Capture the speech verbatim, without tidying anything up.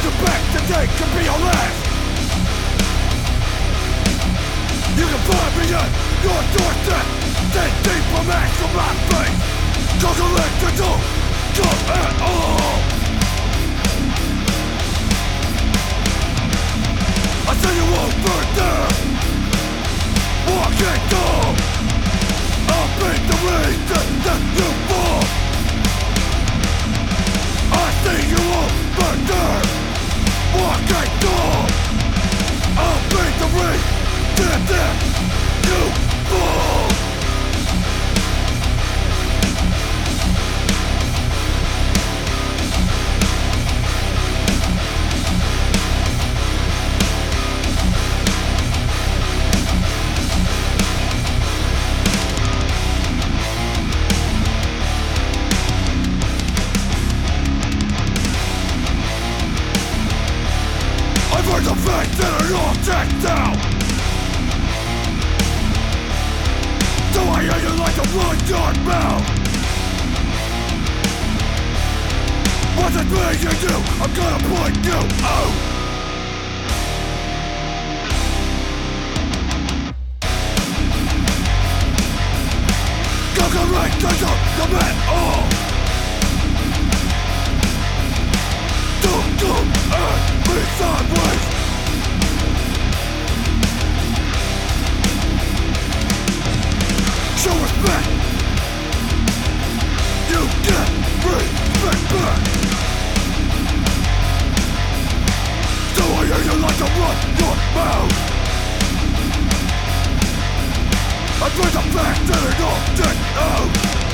back today could be your last. You can find me at your doorstep. Ten deep from ash from my face. Cause I let you don't come at all. I say you won't burn there. Walking tall. I'll be the reason that you fall. I say you won't burn there. Walking tall. I'll be the reason that you fall. I've heard the fact that it all checked out. So I hear you like to run your mouth. What's it me you do? I'm gonna point you out. Conquering treasure, the man all. Don't come at me sideways. Show respect. You get respect back. So I hear you like to run your mouth. I bring the fact that it all checked out.